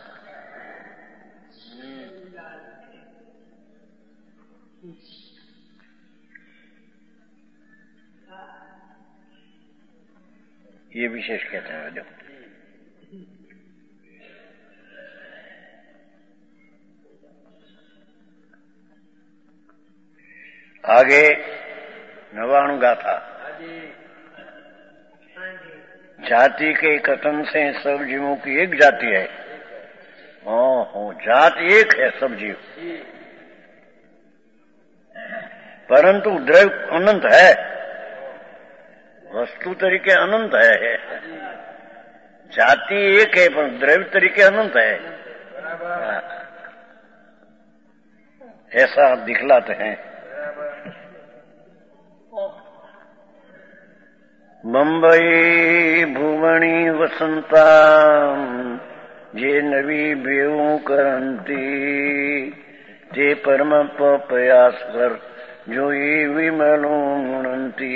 ये विशेष कहते हैं। देखो आगे नवाणु गाथा, जाति के कथन से सब जीवों की एक जाति है। हाँ हाँ, जात एक है सब जीव, परंतु द्रव्य अनंत है, वस्तु तरीके अनंत है। जाति एक है पर द्रव्य तरीके अनंत है, ऐसा दिखलाते हैं। बम्बई भुवनी वसंता जे नवी बेऊ करंती ते परम प्रयास कर जो ये विमलो मुनंती।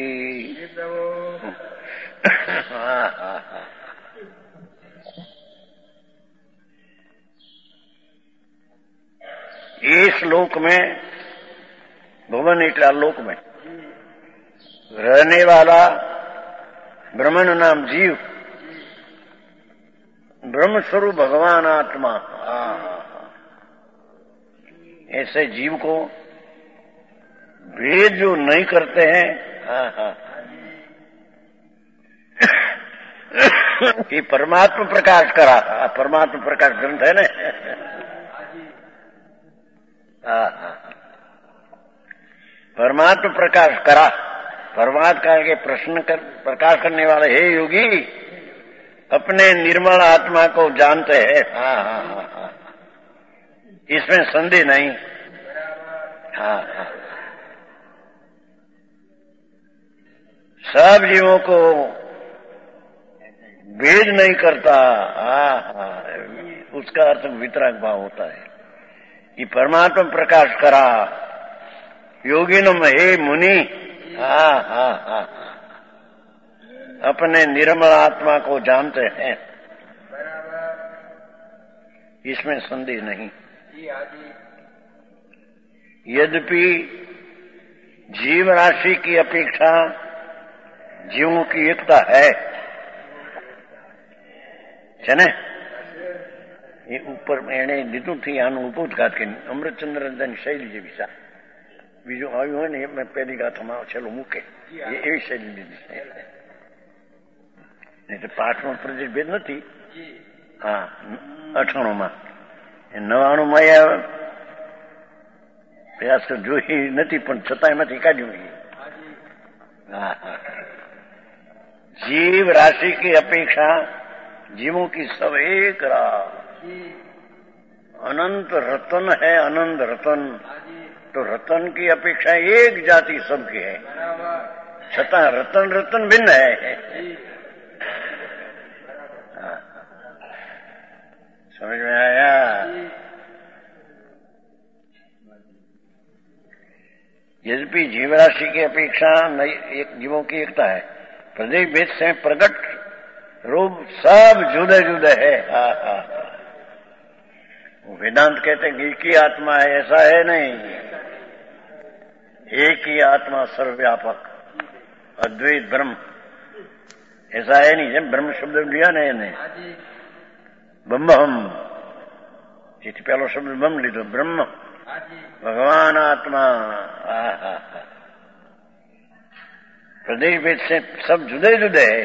इस लोक में भुवन इटला लोक में रहने वाला ब्रह्मन नाम जीव, ब्रह्म स्वरूप भगवान आत्मा, ऐसे जीव को वेद जो नहीं करते हैं, कि परमात्मा प्रकाश करा, परमात्मा प्रकाश ग्रंथ है ना, परमात्मा प्रकाश करा, परमात्मा के प्रश्न कर प्रकाश करने वाले हे योगी अपने निर्मल आत्मा को जानते हैं। हाँ हाँ हाँ हाँ, इसमें संदेह नहीं। हाँ हाँ, सब जीवों को भेद नहीं करता। हाँ हाँ, उसका अर्थ वितराग भाव होता है कि परमात्मा प्रकाश करा योगिनम हे मुनि। हाँ हाँ हाँ, अपने निर्मल आत्मा को जानते हैं, इसमें संदेह नहीं। यद्यपि जीव राशि की अपेक्षा जीवों की एकता है, છે ને એ ઉપર એણે લીધું થી આનું ઉपोद्घात કરી અમૃતચંદ્રનંદન શૈલી જેવી સા બીજું આવ્યું હોય ને એ મેં પહેલી ગાથામાં છેલ્લું મૂકે એવી શૈલી લીધી છે. નહીં તો પાઠમાં પ્રદેશ ભેદ નથી. હા, અઠાણુંમાં નવાણુંમાં એ પ્રયાસ તો જોઈ નથી પણ છતાં એમાંથી કાઢ્યું. હા હા, जीव राशि की अपेक्षा जीवों की सब एक राह, अनंत रतन है, अनंत रतन, तो रतन की अपेक्षा एक जाति सबकी है, छता रतन रतन भिन्न है. समझ में आया? यद्यपि जीव राशि की अपेक्षा एक जीवों की एकता है, प्रदेश भेद से प्रकट रूप सब जुदे जुदे है. हाँ हाँ, वेदांत कहते हैं एक ही आत्मा है, ऐसा है नहीं. एक ही आत्मा सर्वव्यापक अद्वैत ब्रह्म, ऐसा है नहीं. जब ब्रह्म शब्द लिया ना એને ब्रह्म, જેથી પહેલો શબ્દ બ્રહ્મ લીધો, ब्रह्म भगवान आत्मा. हाँ हाँ, प्रदेश भेद से सब जुदे जुदे है.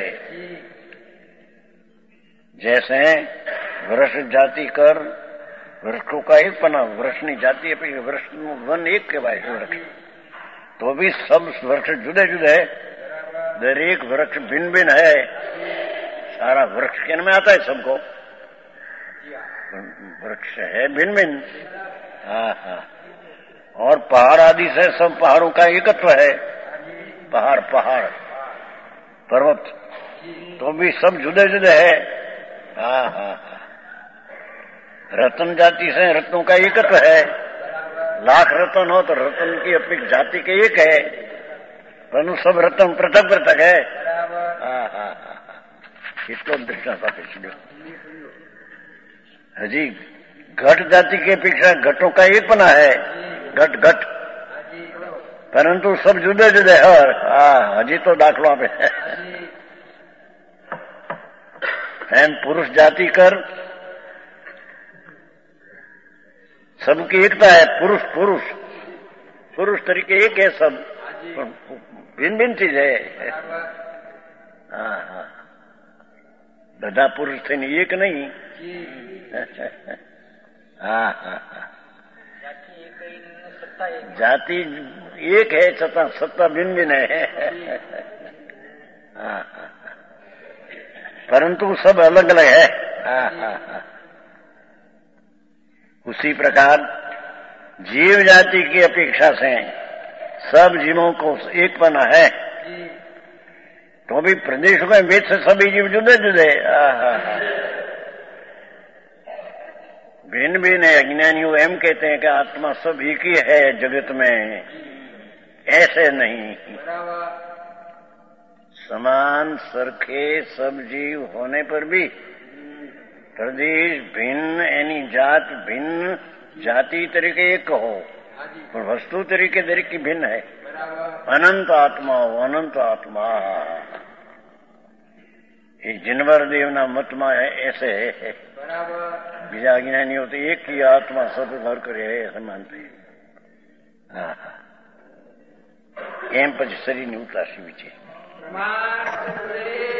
जैसे वृक्ष जाति कर वृक्षों का एक पना, वृक्षनी जाति वृक्ष वन एक के भाई वृक्ष, तो भी सब वृक्ष जुदे जुदे है. दरेक वृक्ष भिन्न भिन्न है. सारा वृक्ष के में आता है सबको, वृक्ष है भिन्न भिन्न. हाँ हाँ, और पहाड़ आदि से सब पहाड़ों का एकत्व है. पहाड़ पहाड़ पर्वत तो भी सब जुदे जुदे है. हाँ हाँ, रतन जाति से रत्नों का एकत्व है. लाख रतन हो तो रतन की अपेक्षा जाति के एक है, परंतु सब रतन पृथक पृथक है. हाँ हाँ हाँ, इसको दृष्टांत आपे छो. हजी घट जाति की अपेक्षा घटों का एक पना है, घट घट, परंतु सब जुदे जुदे है. हाँ, हजी तो दाखलो आपे. एम पुरुष जाति कर सबकी एकता है. पुरुष पुरुष पुरुष तरीके एक है, सब भिन्न भिन्न चीज है. हाँ हाँ, બધા પુરુષ થઈને એક નહીં. हाँ हाँ, जाति एक है छता सत्ता भिन्न भिन्न है. हाँ हाँ, परंतु सब अलग अलग है. हाँ हाँ हाँ, उसी प्रकार जीव जाति की अपेक्षा से सब जीवों को एक पना है, तो भी प्रदेशों में भेद से सभी जीव जुदे जुदे. हाँ हाँ हाँ, भिन्न भिन्न है। अज्ञानियों एम कहते हैं कि आत्मा सब एक ही है जगत में, ऐसे नहीं। समान सरखे सब जीव होने पर भी प्रदेश भिन्न यानी जात भिन्न, जाति तरीके एक हो पर वस्तु तरीके तरीके भिन्न है। अनंत आत्मा हो, अनंत आत्मा। ये जिनवर देवना मत में है ऐसे है। बीजा ज्ञानी होते एक ही आत्मा सब भर करे है ऐसे मानते हैं। हाँ एम पछी शरीर ने उतारसी विचे